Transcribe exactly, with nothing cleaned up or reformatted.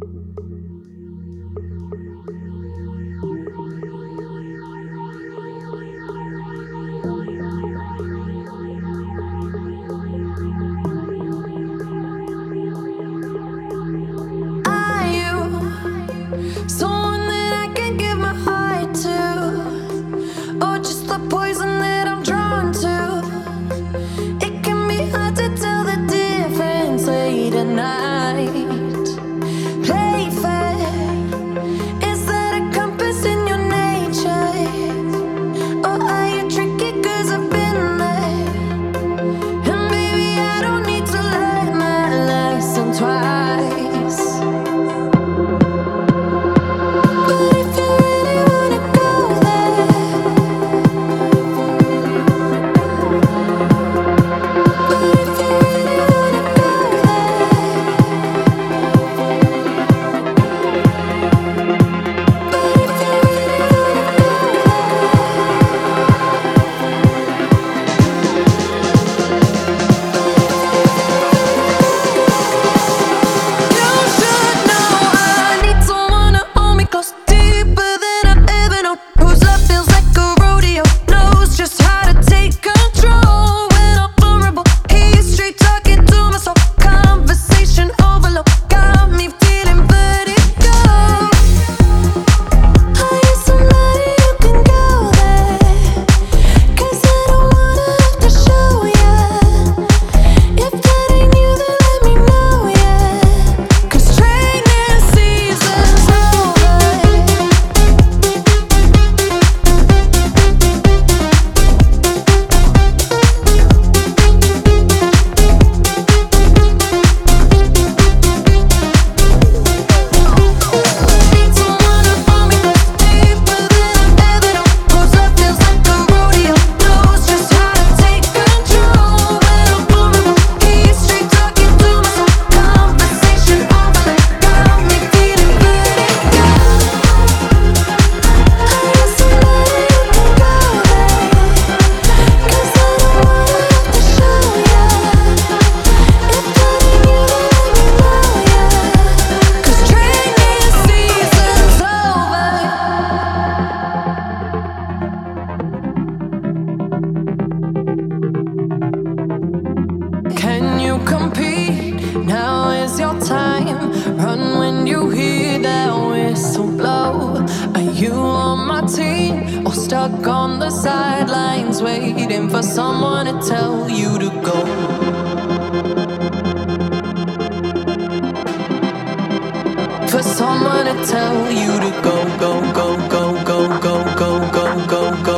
Are you someone that I can give my heart to, or just the poison that I'm drawn to? It can be hard to tell the difference late at night. Play fair, is that a compass in your nature? Or are you tricky 'cause I've been there? And baby, I don't need to learn my lesson twice. But if you really wanna go there, but if you really wanna go there, but if you really wanna go You should know I need someone to hold me close, deeper than I've ever known. Whose love feels like a rodeo, knows just how to take control when I'm vulnerable. He's straight talking to my soul, conversation overload, got me feeling vertigo. Are you somebody who can go there? 'Cause I don't wanna have to show ya. If that ain't you, then let me know, yeah. 'Cause training season's over. Need someone to hold me close, deeper than I've ever known. Whose love feels like a rodeo, knows just how to take control when I'm vulnerable. He's straight talking to my soul, conversation overload, got me feeling vertigo. Are you somebody who can go there? 'Cause I don't wanna have to show ya. If that ain't you, then let me know, yeah. 'Cause training season's over. Can you compete? Now is your time. Run when you hear that whistle blow. Are you on my team or stuck on the sidelines, waiting for someone to tell you to go? For someone to tell you to go, go, go, go, go, go, go, go, go, go.